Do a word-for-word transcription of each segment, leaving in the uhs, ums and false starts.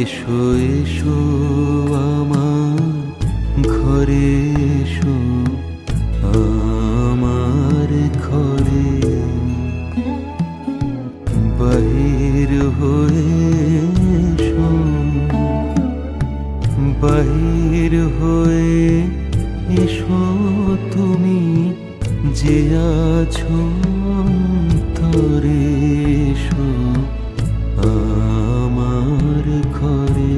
এসো এসো আমার ঘরে এসো, আমার ঘরে বাহির হয়ে এসো, বাহির হয়ে এসো তুমি যে আছো অন্তরে, এসো আমার ঘরে।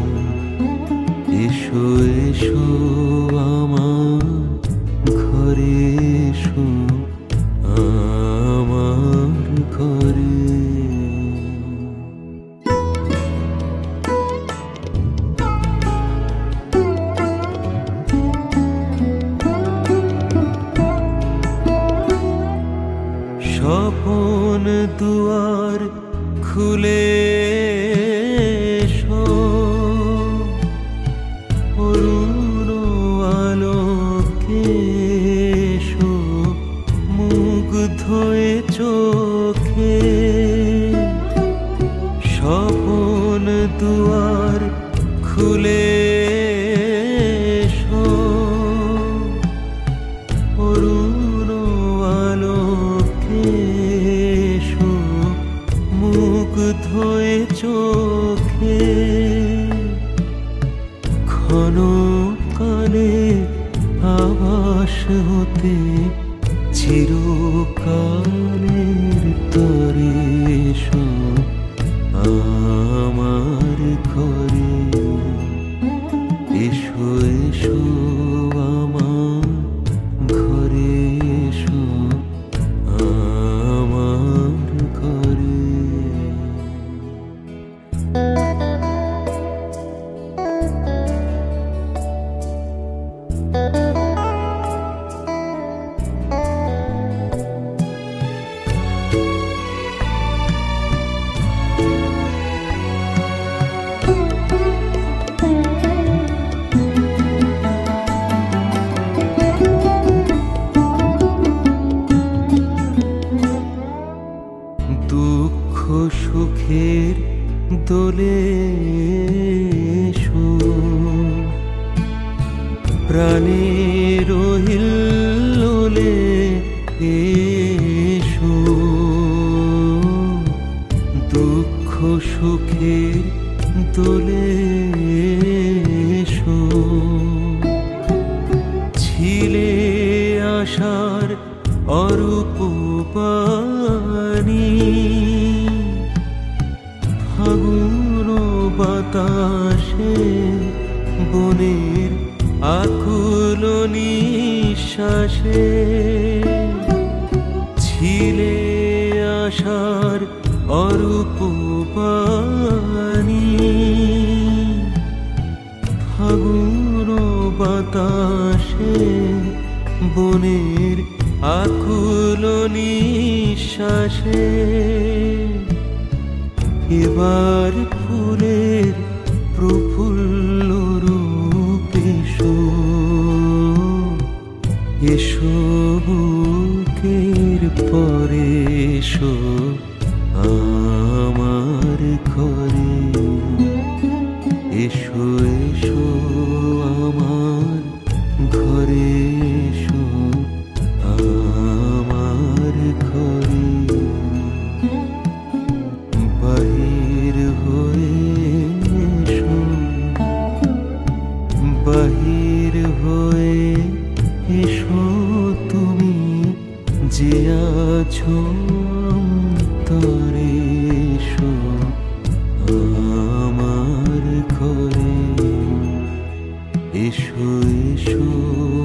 এসো এসো আমার ঘরে এসো, আমার ঘরে। স্বপন দুয়ার খুলে এসো, অরুণ আলোকে এসো, মুগ্ধ এ চোখে। স্বপন দুয়ার খুলে এসো, অরুণ আলোকে এসো, মুগ্ধ এ চোখে। ঘন কালে আভাস হতে চিরকালের তরে এসো, আমার ঘরে। এসো এসো আমার ঘরে এসো, আমার ঘরে। দুঃখ সুখের দোলে এসো, প্রাণের হিল্লোলে এসো। দুঃখ সুখের দোলে এসো, ছিলে আশার অরূপ পানি। ফাগুন বাতাসে বনের আকুল নিঃশ্বাসে, ছিলে আশার অরূপ পানি। ফাগুন বাতাসে বনের আকুল নিঃশ্বাসে। এবার ফুলের প্রফুল্ল রূপ এসো, এসো বুকের পরে এসো, আমার ঘরে। এসো এসো আমার ঘরে এসো, আমার ঘরে। বাহির হয়ে এসো, বাহির হয়ে এসো তুমি যে আছো অন্তরে, এসো আমার ঘরে। এসো এসো